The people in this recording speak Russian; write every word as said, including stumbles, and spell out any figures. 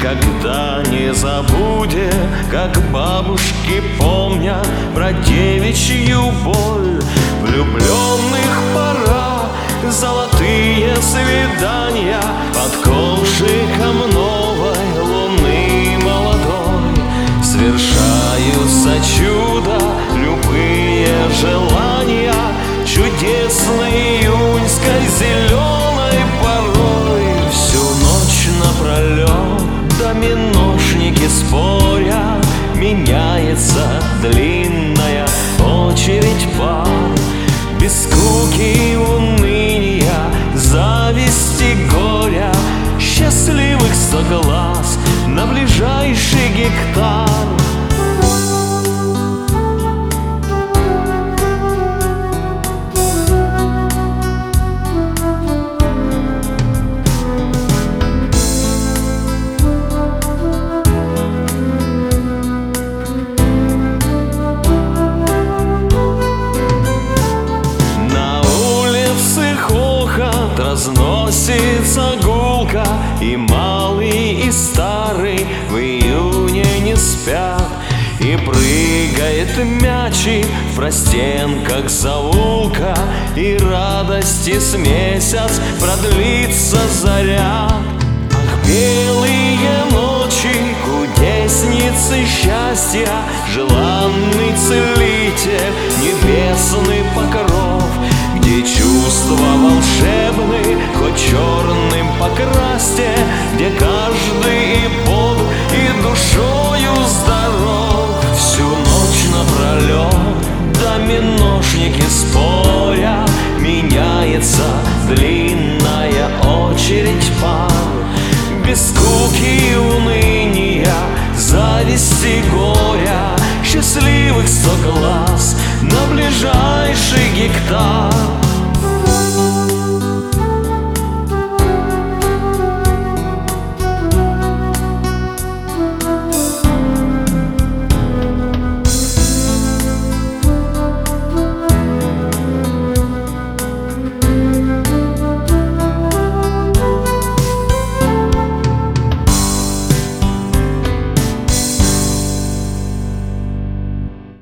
никогда не забудет, как бабушки помнят про девичью боль. Влюбленных пора, золотые свидания под ковшиком новой луны молодой. Свершаются чудо, любые желания чудесной июньской зеленой порой. Всю ночь напролет доминошники спорят, меняется длинная очередь пар. Без скуки и уныния, зависти, горя, счастливых сто глаз на ближайший гектар. Разносится гулко, и малый, и старый в июне не спят. И прыгает мячик в простенках заулка, и радости с месяц продлится заря. Ах, белые ночи, кудесницы счастья, желанный целитель, небесный покров, где чувства волшебны, хоть черным покрасьте, где каждый и бог, и душою здоров. Всю ночь напролет доминошники спорят, меняется длинная очередь пар.